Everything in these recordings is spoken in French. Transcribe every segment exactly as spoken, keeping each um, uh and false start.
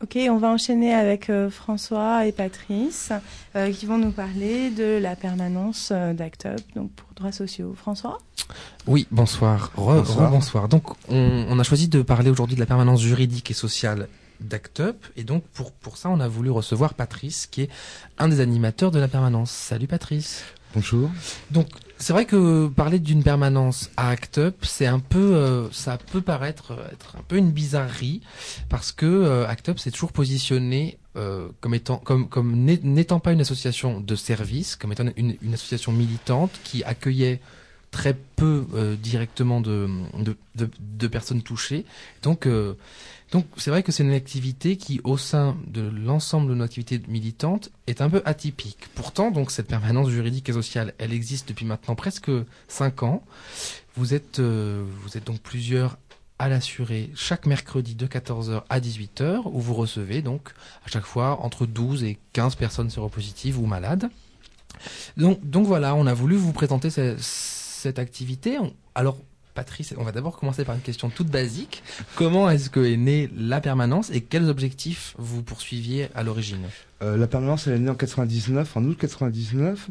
Ok, on va enchaîner avec euh, François et Patrice euh, qui vont nous parler de la permanence euh, d'Act Up, donc pour droits sociaux. François ? Oui, bonsoir. Re, Bonsoir. re- bonsoir. Donc, on, on a choisi de parler aujourd'hui de la permanence juridique et sociale d'Act Up. Et donc, pour, pour ça, on a voulu recevoir Patrice, qui est un des animateurs de la permanence. Salut Patrice. Bonjour. Donc, c'est vrai que parler d'une permanence à Act Up, c'est un peu, euh, ça peut paraître être un peu une bizarrerie, parce que euh, Act Up s'est toujours positionné euh, comme étant, comme, comme n'étant pas une association de service, comme étant une, une association militante qui accueillait très peu euh, directement de, de, de, de personnes touchées. Donc, euh, donc c'est vrai que c'est une activité qui, au sein de l'ensemble de nos activités militantes, est un peu atypique. Pourtant, donc cette permanence juridique et sociale, elle existe depuis maintenant presque cinq ans. Vous êtes, euh, vous êtes donc plusieurs à l'assurer chaque mercredi de quatorze heures à dix-huit heures, où vous recevez donc à chaque fois entre douze et quinze personnes séropositives ou malades. Donc, donc voilà, on a voulu vous présenter ce, cette activité. On, alors, Patrice, on va d'abord commencer par une question toute basique. Comment est-ce que est née la permanence et quels objectifs vous poursuiviez à l'origine ? Euh, la permanence, elle est née en quatre-vingt-dix-neuf, en août quatre-vingt-dix-neuf,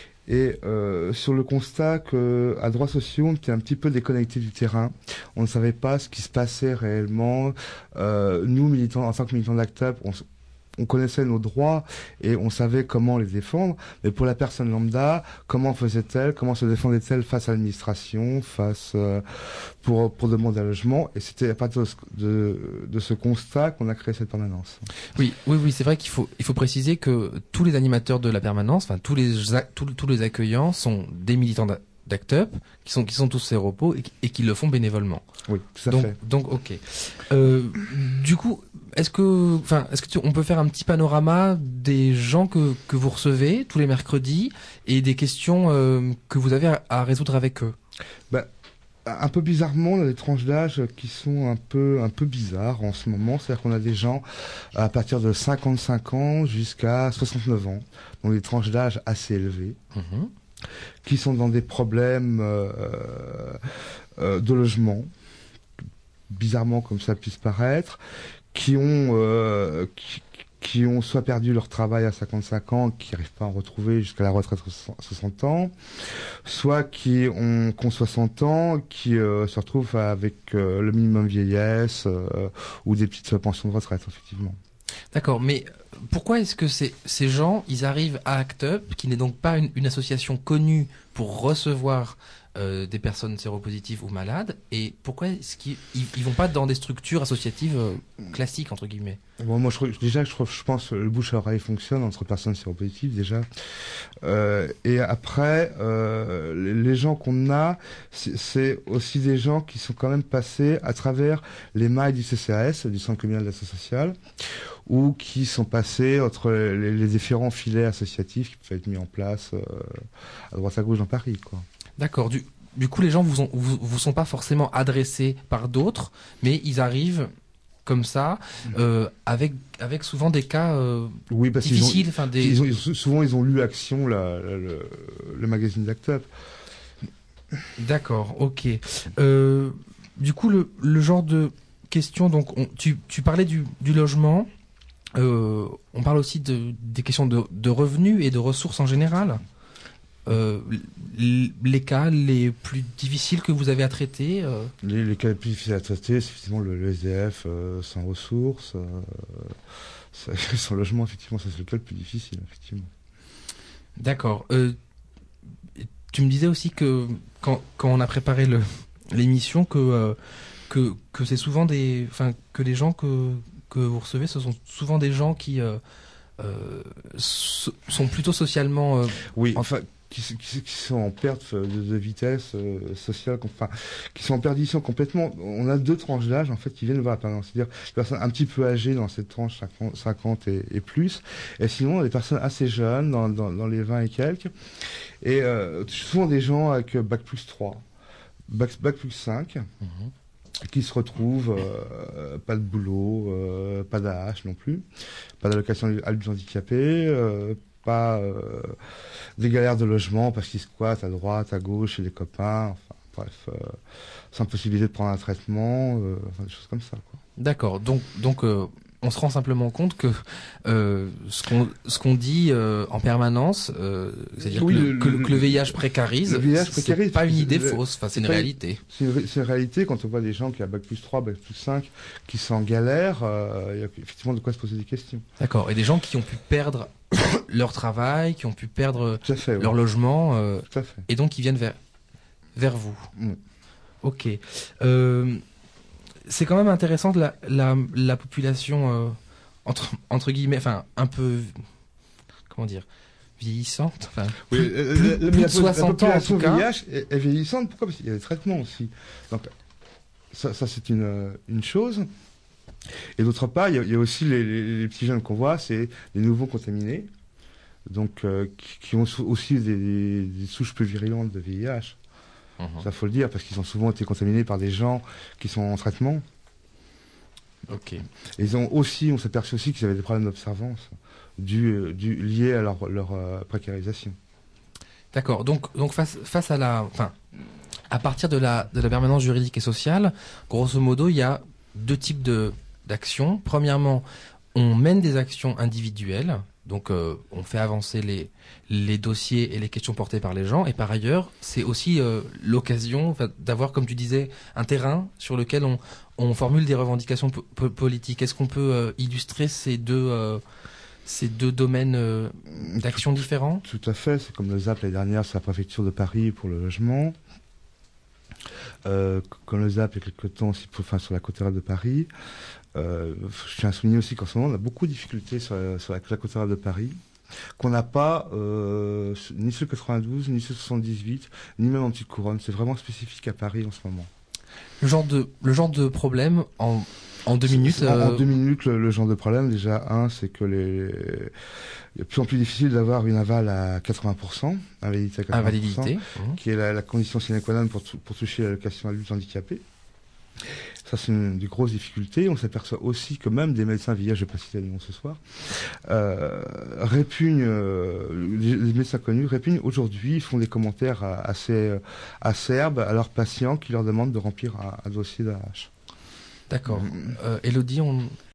et euh, sur le constat que à droits sociaux, on était un petit peu déconnecté du terrain. On ne savait pas ce qui se passait réellement. Euh, nous, militants, en tant que militants d'Act Up, on On connaissait nos droits et on savait comment les défendre, mais pour la personne lambda, comment faisait-elle, comment se défendait-elle face à l'administration, face euh, pour pour demander un logement. Et c'était à partir de ce, de, de ce constat qu'on a créé cette permanence. Oui, oui, oui, c'est vrai qu'il faut il faut préciser que tous les animateurs de la permanence, enfin tous les tous, tous les accueillants sont des militants d'Act Up qui sont qui sont tous séropos et, et qui le font bénévolement. Oui, tout à donc, fait. Donc, ok. Euh, du coup. Est-ce que, enfin, est-ce que tu, on peut faire un petit panorama des gens que que vous recevez tous les mercredis et des questions euh, que vous avez à, à résoudre avec eux? Ben, un peu bizarrement, on a des tranches d'âge qui sont un peu un peu bizarres en ce moment. C'est-à-dire qu'on a des gens à partir de cinquante-cinq ans jusqu'à soixante-neuf ans, donc des tranches d'âge assez élevées, mmh. qui sont dans des problèmes euh, euh, de logement, bizarrement comme ça puisse paraître, qui ont euh, qui, qui ont soit perdu leur travail à cinquante-cinq ans, qui n'arrivent pas à en retrouver jusqu'à la retraite à soixante ans, soit qui ont, qui ont soixante ans, qui euh, se retrouvent avec euh, le minimum vieillesse euh, ou des petites pensions de retraite, effectivement. D'accord, mais pourquoi est-ce que ces, ces gens, ils arrivent à Act Up, qui n'est donc pas une, une association connue pour recevoir Euh, des personnes séropositives ou malades, et pourquoi est-ce qu'ils ils, ils vont pas dans des structures associatives euh, classiques entre guillemets? Bon, moi, je, déjà, je, je pense que le bouche à oreille fonctionne entre personnes séropositives déjà, euh, et après, euh, les, les gens qu'on a, c'est aussi des gens qui sont quand même passés à travers les mailles du C C A S, du Centre communal d'action sociale, ou qui sont passés entre les, les différents filets associatifs qui peuvent être mis en place euh, à droite à gauche dans Paris, quoi. D'accord. Du, du coup, les gens vous, ont, vous vous sont pas forcément adressés par d'autres, mais ils arrivent comme ça, euh, avec avec souvent des cas euh, oui, parce difficiles. Ils ont, enfin, des... ils ont, ils ont, souvent, ils ont lu Action, la, la, le, le magazine d'Act Up. D'accord. Ok. Euh, du coup, le, le genre de questions. Donc, on, tu tu parlais du du logement. Euh, on parle aussi de des questions de de revenus et de ressources en général. Euh, les cas les plus difficiles que vous avez à traiter euh... les, les cas les plus difficiles à traiter, c'est effectivement le, le S D F euh, sans ressources, euh, ça, sans logement, effectivement, ça c'est le cas le plus difficile, effectivement. D'accord. Euh, tu me disais aussi que quand, quand on a préparé le, l'émission, que, euh, que, que c'est souvent des, enfin, que les gens que, que vous recevez, ce sont souvent des gens qui euh, euh, so, sont plutôt socialement. Euh, oui, en... enfin. Qui, qui, qui sont en perte de, de vitesse euh, sociale, enfin, qui sont en perdition complètement. On a deux tranches d'âge en fait qui viennent voir la permanence, c'est-à-dire des personnes un petit peu âgées dans cette tranche cinquante et, et plus, et sinon des personnes assez jeunes dans, dans, dans les vingt et quelques, et euh, souvent des gens avec bac plus trois, bac, bac plus cinq, mm-hmm. qui se retrouvent euh, pas de boulot, euh, pas d'A H non plus, pas d'allocation adultes handicapés, euh, pas euh, des galères de logement parce qu'ils squattent à droite, à gauche chez les copains, enfin bref, euh, sans possibilité de prendre un traitement, euh, enfin des choses comme ça, quoi. D'accord, donc donc euh, on se rend simplement compte que euh, ce qu'on ce qu'on dit euh, en permanence, euh, c'est-à-dire oui, que, le, le, que, le, le, que le V I H précarise, le V I H précarise, c'est pas une idée le, fausse, enfin c'est une pas, réalité. C'est une, c'est une réalité quand on voit des gens qui ont bac plus trois, bac plus cinq, qui sont en galère, euh, il y a effectivement de quoi se poser des questions. D'accord, et des gens qui ont pu perdre leur travail, qui ont pu perdre fait, leur ouais. logement, euh, Tout à fait. et donc qui viennent vers, vers vous. Mm. Ok. Euh, c'est quand même intéressant la, la, la population, euh, entre, entre guillemets, enfin, un peu, comment dire, vieillissante, enfin, Oui, plus, euh, plus, la, plus la, de soixante ans en tout cas. V I H est, est vieillissante, pourquoi? Parce qu'il y a des traitements aussi. Donc, ça, ça c'est une, une chose. Et d'autre part, il y a, il y a aussi les, les, les petits jeunes qu'on voit, c'est les nouveaux contaminés, donc euh, qui, qui ont aussi des, des, des souches plus virulentes de V I H. Mmh. Ça faut le dire, parce qu'ils ont souvent été contaminés par des gens qui sont en traitement. Ok. Et ils ont aussi, on s'aperçoit aussi qu'ils avaient des problèmes d'observance dû, dû, liés à leur, leur euh, précarisation. D'accord. Donc, donc face, face à la, enfin, à partir de la, de la permanence juridique et sociale, grosso modo, il y a deux types de d'actions. Premièrement, on mène des actions individuelles, donc euh, on fait avancer les les dossiers et les questions portées par les gens. Et par ailleurs, c'est aussi euh, l'occasion d'avoir, comme tu disais, un terrain sur lequel on on formule des revendications po politiques. Est-ce qu'on peut euh, illustrer ces deux euh, ces deux domaines euh, d'action différents? Tout à fait. C'est comme le Z A P l'année dernière sur la préfecture de Paris pour le logement. Euh, comme le Z A P il y a quelques temps aussi pour, enfin, sur la côte de Paris. Euh, je tiens à souligner aussi qu'en ce moment on a beaucoup de difficultés sur la, sur la, la côte de Paris, qu'on n'a pas euh, ni sur le quatre-vingt-douze, ni sur le soixante-dix-huit, ni même en petite couronne. C'est vraiment spécifique à Paris en ce moment. Le genre de, le genre de problème en, en deux minutes. En, euh... en deux minutes, le, le genre de problème, déjà, un, c'est que les, il est de plus en plus difficile d'avoir une aval à quatre-vingts pour cent, invalidité à quatre-vingts pour cent, invalidité, mmh. qui est la, la condition sine qua non pour, pour toucher l'allocation adulte handicapé. Ça, c'est une des grosses difficultés. On s'aperçoit aussi que même des médecins V I H, je ne vais pas citer les noms ce soir, euh, répugnent, euh, les, les médecins connus répugnent aujourd'hui, font des commentaires assez acerbes à leurs patients qui leur demandent de remplir un, un dossier d'A H. D'accord. Mmh. Euh, Élodie, on...